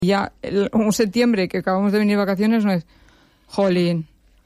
Ya un septiembre que acabamos de venir de vacaciones no es, jolín,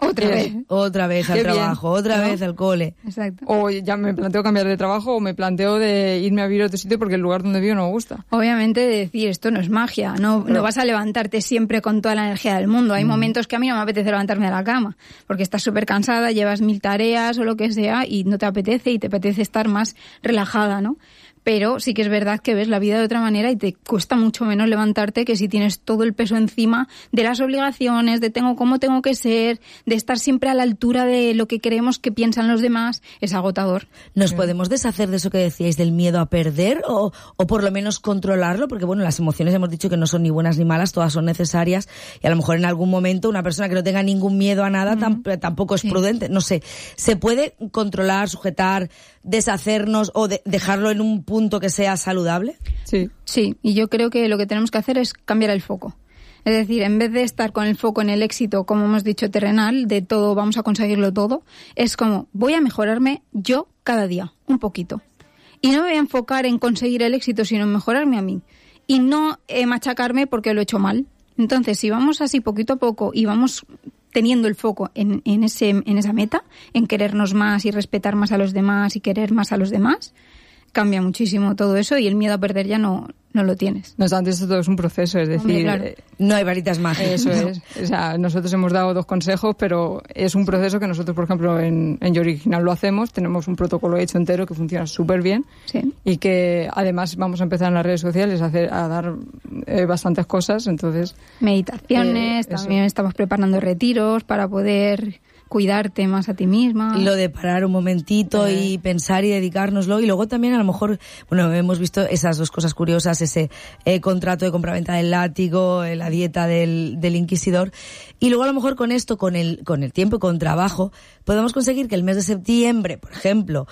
Otra vez al trabajo, otra vez al cole. Exacto. O ya me planteo cambiar de trabajo o me planteo de irme a vivir a otro sitio porque el lugar donde vivo no me gusta. Obviamente decir, esto no es magia, no vas a levantarte siempre con toda la energía del mundo. Hay momentos que a mí no me apetece levantarme de la cama porque estás súper cansada, llevas 1000 tareas o lo que sea y no te apetece y te apetece estar más relajada, ¿no? Pero sí que es verdad que ves la vida de otra manera y te cuesta mucho menos levantarte que si tienes todo el peso encima de las obligaciones, de cómo tengo que ser, de estar siempre a la altura de lo que creemos que piensan los demás. Es agotador. ¿Nos podemos deshacer de eso que decíais del miedo a perder o por lo menos controlarlo? Porque bueno, las emociones hemos dicho que no son ni buenas ni malas, todas son necesarias y a lo mejor en algún momento una persona que no tenga ningún miedo a nada tampoco es prudente. No sé, ¿se puede controlar, sujetar, deshacernos o dejarlo en un punto que sea saludable? Sí, y yo creo que lo que tenemos que hacer es cambiar el foco. Es decir, en vez de estar con el foco en el éxito, como hemos dicho, terrenal, de todo, vamos a conseguirlo todo, es como, voy a mejorarme yo cada día, un poquito. Y no me voy a enfocar en conseguir el éxito, sino en mejorarme a mí. Y no machacarme porque lo he hecho mal. Entonces, si vamos así poquito a poco y vamos teniendo el foco en esa meta, en querernos más y respetar más a los demás y querer más a los demás, cambia muchísimo todo eso y el miedo a perder ya no lo tienes. No obstante, esto todo es un proceso, es decir, claro. No hay varitas mágicas. Eso es. O sea, nosotros hemos dado 2 consejos, pero es un proceso que nosotros, por ejemplo, en Yo Original lo hacemos. Tenemos un protocolo hecho entero que funciona súper bien y que además vamos a empezar en las redes sociales a dar bastantes cosas. Entonces, meditaciones, también estamos preparando retiros para poder cuidarte más a ti misma. Lo de parar un momentito y pensar y dedicárnoslo. Y luego también a lo mejor, bueno, hemos visto esas 2 cosas curiosas, ese contrato de compraventa del látigo, la dieta del inquisidor. Y luego a lo mejor con esto, con el tiempo y con trabajo, podemos conseguir que el mes de septiembre, por ejemplo,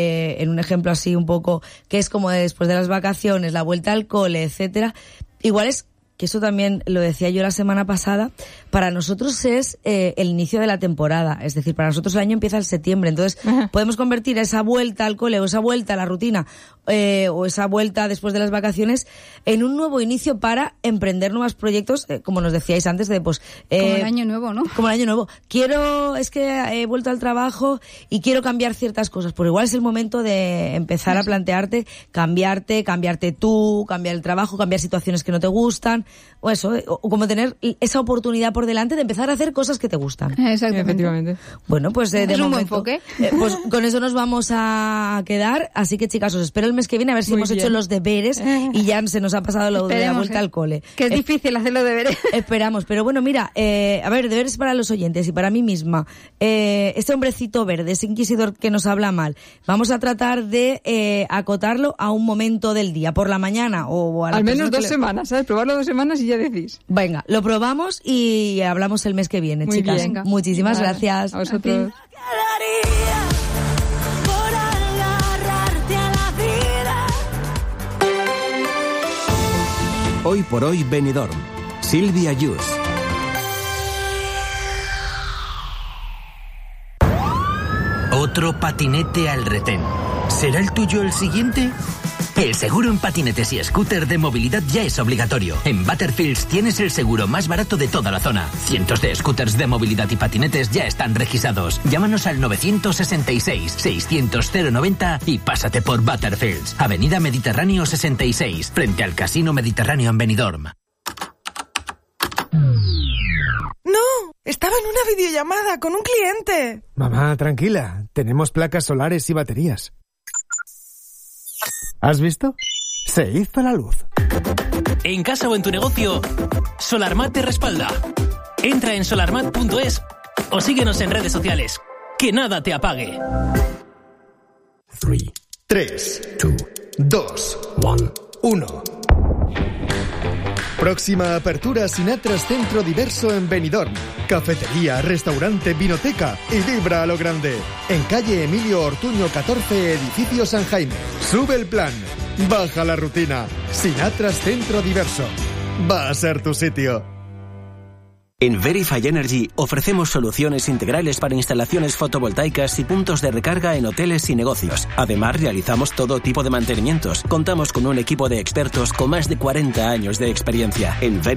en un ejemplo así un poco, que es como después de las vacaciones, la vuelta al cole, etcétera, igual es que eso también lo decía yo la semana pasada, para nosotros es el inicio de la temporada. Es decir, para nosotros el año empieza en septiembre. Entonces, podemos convertir esa vuelta al cole o esa vuelta a la rutina o esa vuelta después de las vacaciones en un nuevo inicio para emprender nuevos proyectos, como nos decíais antes, de pues... como el año nuevo, ¿no? Como el año nuevo. Es que he vuelto al trabajo y quiero cambiar ciertas cosas. Pues igual es el momento de empezar a plantearte, cambiarte tú, cambiar el trabajo, cambiar situaciones que no te gustan, o eso, o como tener esa oportunidad por delante de empezar a hacer cosas que te gustan. Exactamente. Efectivamente. Bueno, pues de es un momento, buen enfoque. Pues con eso nos vamos a quedar. Así que, chicas, os espero el mes que viene a ver si hemos hecho los deberes y ya se nos ha pasado lo de la vuelta al cole. Que es difícil hacer los deberes. Esperamos, pero bueno, mira, a ver, deberes para los oyentes y para mí misma. Este hombrecito verde, ese inquisidor que nos habla mal, vamos a tratar de acotarlo a un momento del día, por la mañana o a la al menos 2 semanas, ¿sabes? Probarlo 2 semanas y ya decís. Venga, lo probamos y hablamos el mes que viene, muy chicas. Bien. Muchísimas gracias. A vosotros. Hoy por hoy Benidorm. Silvia Yus. Otro patinete al retén. ¿Será el tuyo el siguiente? El seguro en patinetes y scooter de movilidad ya es obligatorio. En Butterfields tienes el seguro más barato de toda la zona. Cientos de scooters de movilidad y patinetes ya están registrados. Llámanos al 966-600-090 y pásate por Butterfields. Avenida Mediterráneo 66, frente al Casino Mediterráneo en Benidorm. ¡No! Estaba en una videollamada con un cliente. Mamá, tranquila. Tenemos placas solares y baterías. ¿Has visto? Se hizo la luz. En casa o en tu negocio, Solarmat te respalda. Entra en solarmat.es o síguenos en redes sociales. Que nada te apague. 3, 2, 1. Próxima apertura Sinatra's Centro Diverso en Benidorm. Cafetería, restaurante, vinoteca y vibra a lo grande. En calle Emilio Ortuño 14, edificio San Jaime. Sube el plan. Baja la rutina. Sinatra's Centro Diverso. Va a ser tu sitio. En Verify Energy ofrecemos soluciones integrales para instalaciones fotovoltaicas y puntos de recarga en hoteles y negocios. Además, realizamos todo tipo de mantenimientos. Contamos con un equipo de expertos con más de 40 años de experiencia. En